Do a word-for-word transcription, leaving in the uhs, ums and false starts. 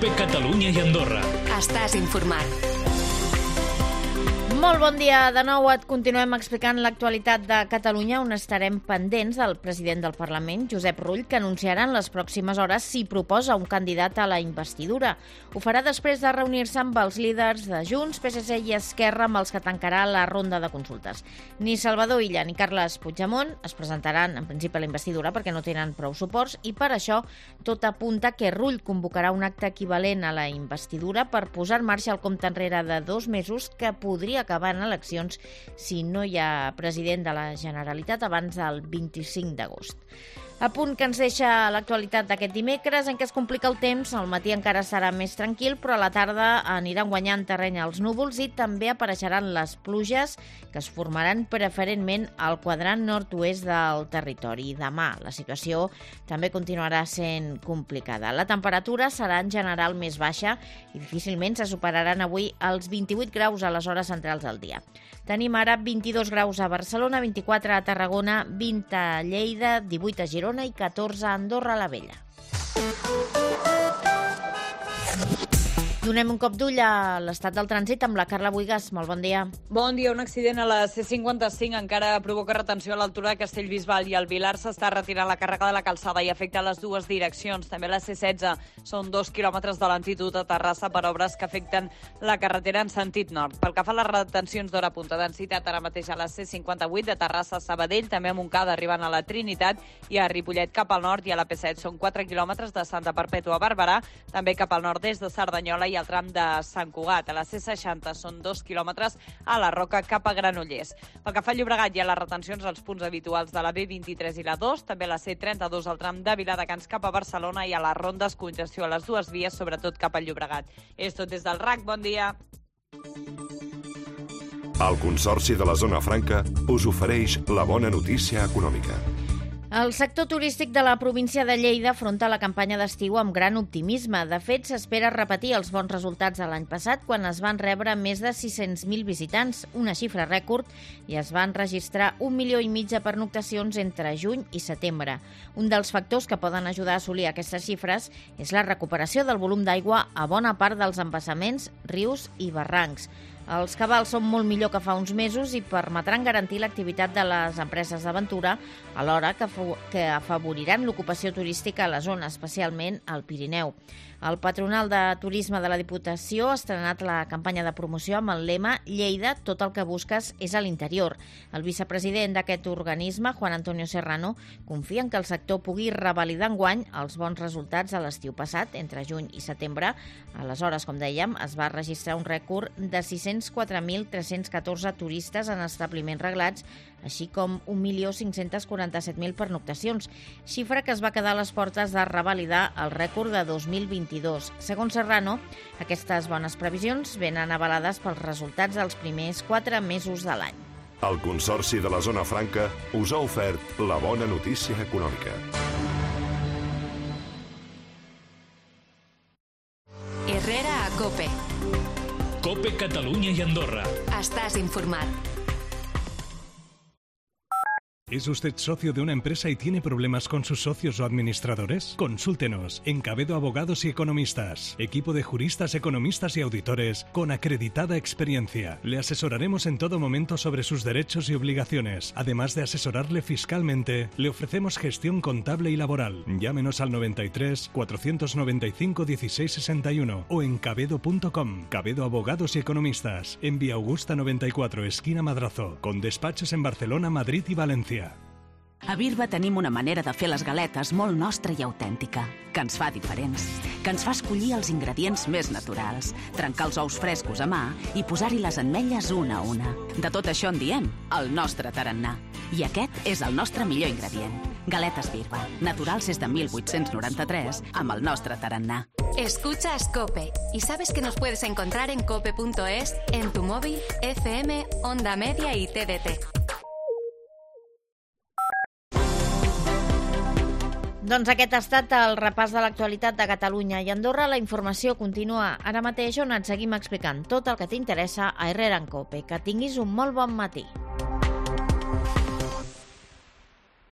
COPE Catalunya i Andorra. Estàs informat. Molt bon dia. De nou et continuem explicant l'actualitat de Catalunya, on estarem pendents del president del Parlament, Josep Rull, que anunciarà en les pròximes hores si proposa un candidat a la investidura. Ho farà després de reunir-se amb els líders de Junts, P S C i Esquerra, amb els que tancarà la ronda de consultes. Ni Salvador Illa ni Carles Puigdemont es presentaran en principi a la investidura perquè no tenen prou suports i per això tot apunta que Rull convocarà un acte equivalent a la investidura per posar en marxa el compte enrere de dos mesos que podria acabar en eleccions si no hi ha president de la Generalitat abans del vint-i-cinc d'agost. A punt que ens deixa l'actualitat d'aquest dimecres, en què es complica el temps. Al matí encara serà més tranquil, però a la tarda aniran guanyant terreny els núvols i també apareixeran les pluges que es formaran preferentment al quadrant nord-oest del territori. Demà la situació també continuarà sent complicada. La temperatura serà en general més baixa i difícilment se superaran avui els vint-i-vuit graus a les hores centrals del dia. Tenim ara vint-i-dos graus a Barcelona, vint-i-quatre a Tarragona, vint a Lleida, divuit a Girona i catorze a Andorra la Vella. Donem un cop d'ull a l'estat del trànsit amb la Carla Buigas. Molt bon dia. Bon dia. Un accident a la C cinquanta-cinc encara provoca retenció a l'altura de Castellbisbal i el Vilar. S'està retirant la càrrega de la calçada i afecta les dues direccions. També la C setze són dos quilòmetres de lentitud a Terrassa per obres que afecten la carretera en sentit nord. Pel que fa a les retencions d'hora punta, densitat ara mateix a la C cinquanta-vuit de Terrassa a Sabadell, també a Montcada arribant a la Trinitat i a Ripollet cap al nord i a la P set són quatre quilòmetres de Santa Perpètua a Barberà, també cap al nord-est de Cerdanyola i al tram de Sant Cugat. A la C seixanta són dos quilòmetres a la Roca cap a Granollers. Pel que fa a Llobregat hi ha les retencions als punts habituals de la B vint-i-tres i la dos, també la C trenta-dos al tram de Viladecans cap a Barcelona i a les rondes congestió a les dues vies, sobretot cap a Llobregat. És tot des del R A C. Bon dia. El Consorci de la Zona Franca us ofereix la bona notícia econòmica. El sector turístic de la província de Lleida afronta la campanya d'estiu amb gran optimisme. De fet, s'espera repetir els bons resultats de l'any passat, quan es van rebre més de sis-cents mil visitants, una xifra rècord, i es van registrar un milió i mig de pernoctacions entre juny i setembre. Un dels factors que poden ajudar a assolir aquestes xifres és la recuperació del volum d'aigua a bona part dels embassaments, rius i barrancs. Els cabals són molt millor que fa uns mesos i permetran garantir l'activitat de les empreses d'aventura, alhora que, que afavoriran l'ocupació turística a la zona, especialment al Pirineu. El Patronal de Turisme de la Diputació ha estrenat la campanya de promoció amb el lema «Lleida, tot el que busques és a l'interior». El vicepresident d'aquest organisme, Juan Antonio Serrano, confia en que el sector pugui revalidar enguany els bons resultats de l'estiu passat, entre juny i setembre. Aleshores, com dèiem, es va registrar un rècord de sis-cents quatre mil tres-cents catorze turistes en establiments reglats, així com un milió cinc-cents quaranta-set mil pernoctacions, xifra que es va quedar a les portes de revalidar el rècord de dos mil vint-i-dos. Segons Serrano, aquestes bones previsions venen avalades pels resultats dels primers quatre mesos de l'any. El Consorci de la Zona Franca us ha ofert la bona notícia econòmica. Herrera a COPE. COPE Catalunya i Andorra. Estàs informat. ¿Es usted socio de una empresa y tiene problemas con sus socios o administradores? Consúltenos en Cabedo Abogados y Economistas, equipo de juristas, economistas y auditores con acreditada experiencia. Le asesoraremos en todo momento sobre sus derechos y obligaciones. Además de asesorarle fiscalmente, le ofrecemos gestión contable y laboral. Llámenos al noventa y tres, cuatrocientos noventa y cinco, dieciséis sesenta y uno o en cabedo punto com. Cabedo Abogados y Economistas, en Vía Augusta noventa y cuatro, esquina Madrazo, con despachos en Barcelona, Madrid y Valencia. A Birba tenim una manera de fer les galetes molt nostra i autèntica, que ens fa diferents, que ens fa escollir els ingredients més naturals, trencar els ous frescos a mà i posar-hi les ametlles una a una. De tot això en diem el nostre tarannà. I aquest és el nostre millor ingredient. Galetes Birba, naturals des de mil vuit-cents noranta-tres, amb el nostre tarannà. Escuchas COPE y sabes que nos puedes encontrar en cope punto es, en tu móvil, F M, Onda Media y T D T. Doncs aquest ha estat el repàs de l'actualitat de Catalunya i Andorra. La informació continua ara mateix, on et seguim explicant tot el que t'interessa a Herrera en COPE. Que tinguis un molt bon matí.